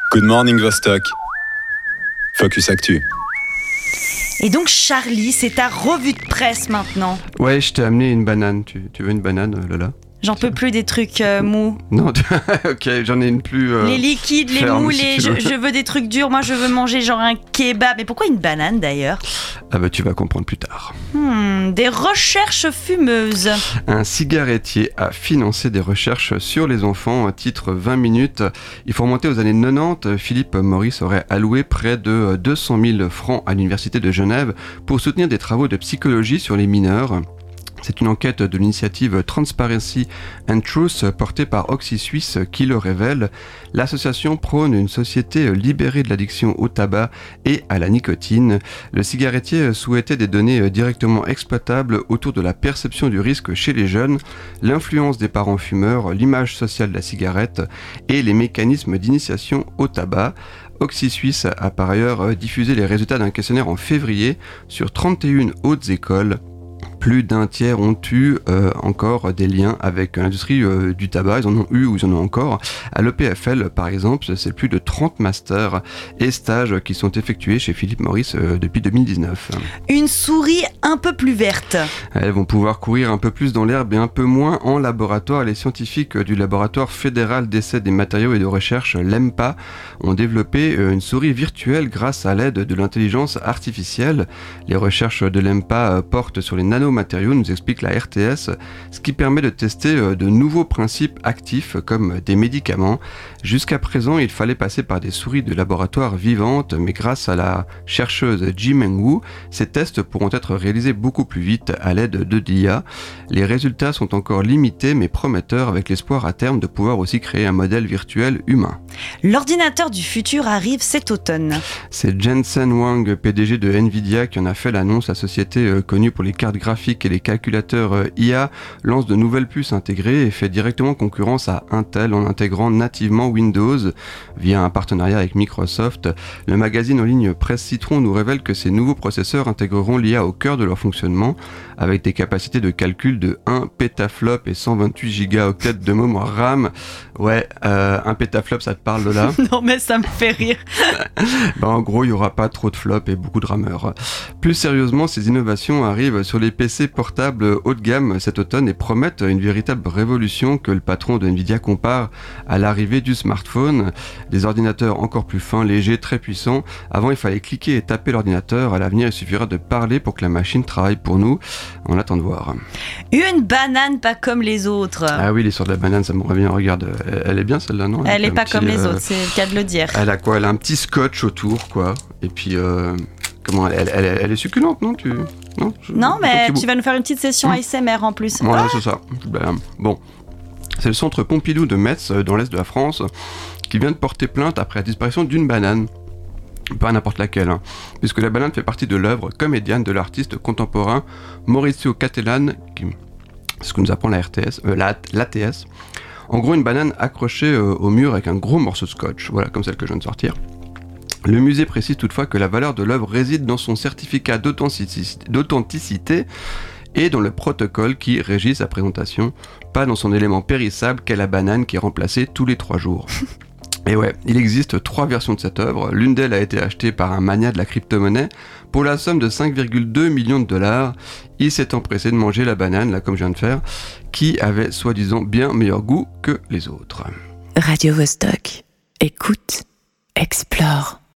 Good morning Vostok. Focus Actu. Et donc Charlie, c'est ta revue de presse maintenant. Ouais, je t'ai amené une banane. Tu veux une banane, Lola? J'en peux plus des trucs mous. Non, ok, j'en ai une plus... Les liquides, les ferme, mous, si tu veux. je veux des trucs durs. Moi, je veux manger genre un kebab. Mais pourquoi une banane d'ailleurs? Ah bah tu vas comprendre plus tard. Des recherches fumeuses. Un cigarettier a financé des recherches sur les enfants, titre 20 minutes. Il faut remonter aux années 90. Philippe Maurice aurait alloué près de 200 000 francs à l'université de Genève pour soutenir des travaux de psychologie sur les mineurs. C'est une enquête de l'initiative Transparency and Truth portée par OxySuisse qui le révèle. L'association prône une société libérée de l'addiction au tabac et à la nicotine. Le cigarettier souhaitait des données directement exploitables autour de la perception du risque chez les jeunes, l'influence des parents fumeurs, l'image sociale de la cigarette et les mécanismes d'initiation au tabac. OxySuisse a par ailleurs diffusé les résultats d'un questionnaire en février sur 31 hautes écoles. Plus d'un tiers ont eu encore des liens avec l'industrie du tabac. Ils en ont eu ou ils en ont encore. À l'EPFL, par exemple, c'est plus de 30 masters et stages qui sont effectués chez Philippe Maurice depuis 2019. Une souris un peu plus verte. Elles vont pouvoir courir un peu plus dans l'herbe et un peu moins en laboratoire. Les scientifiques du laboratoire fédéral d'essai des matériaux et de recherche, l'EMPA, ont développé une souris virtuelle grâce à l'aide de l'intelligence artificielle. Les recherches de l'EMPA portent sur les nanomatériaux, nous explique la RTS, ce qui permet de tester de nouveaux principes actifs comme des médicaments. Jusqu'à présent, il fallait passer par des souris de laboratoire vivantes, mais grâce à la chercheuse Jimeng Wu, ces tests pourront être réalisés beaucoup plus vite à l'aide de l'IA. Les résultats sont encore limités mais prometteurs avec l'espoir à terme de pouvoir aussi créer un modèle virtuel humain. L'ordinateur du futur arrive cet automne. C'est Jensen Huang, PDG de Nvidia, qui en a fait l'annonce. La société connue pour les cartes graphiques et les calculateurs IA lance de nouvelles puces intégrées et fait directement concurrence à Intel en intégrant nativement Windows via un partenariat avec Microsoft. Le magazine en ligne Presse Citron nous révèle que ces nouveaux processeurs intégreront l'IA au cœur de leur fonctionnement avec des capacités de calcul de 1 pétaflop et 128 gigaoctets de mémoire RAM. Ouais, un pétaflop, ça te parle de là? Non mais ça me fait rire. En gros, il n'y aura pas trop de flops et beaucoup de rameurs. Plus sérieusement, ces innovations arrivent sur les PC portables haut de gamme cet automne et promettent une véritable révolution que le patron de Nvidia compare à l'arrivée du smartphone. Des ordinateurs encore plus fins, légers, très puissants. Avant, il fallait cliquer et taper l'ordinateur. À l'avenir, il suffira de parler pour que la machine travaille pour nous. On attend de voir. Une banane pas comme les autres. Ah oui, l'histoire de la banane, ça me revient. Regarde, elle est bien celle-là, non? Elle est pas comme les autres, c'est le cas de le dire. Elle a quoi? Elle a un petit scotch autour, quoi. Et puis, comment elle est succulente, non? Non, mais tu vas nous faire une petite session ASMR en plus. Voilà, c'est ça. Bon. C'est le centre Pompidou de Metz, dans l'est de la France, qui vient de porter plainte après la disparition d'une banane. Pas n'importe laquelle, puisque la banane fait partie de l'œuvre comédienne de l'artiste contemporain Maurizio Cattelan, ce que nous apprend la RTS, l'ATS. En gros, une banane accrochée au mur avec un gros morceau de scotch, voilà, comme celle que je viens de sortir. Le musée précise toutefois que la valeur de l'œuvre réside dans son certificat d'authenticité et dans le protocole qui régit sa présentation, pas dans son élément périssable qu'est la banane qui est remplacée tous les 3 jours. Et ouais, il existe 3 versions de cette œuvre. L'une d'elles a été achetée par un mania de la crypto-monnaie pour la somme de 5,2 millions de dollars. Il s'est empressé de manger la banane, là comme je viens de faire, qui avait soi-disant bien meilleur goût que les autres. Radio Vostok. Écoute, explore.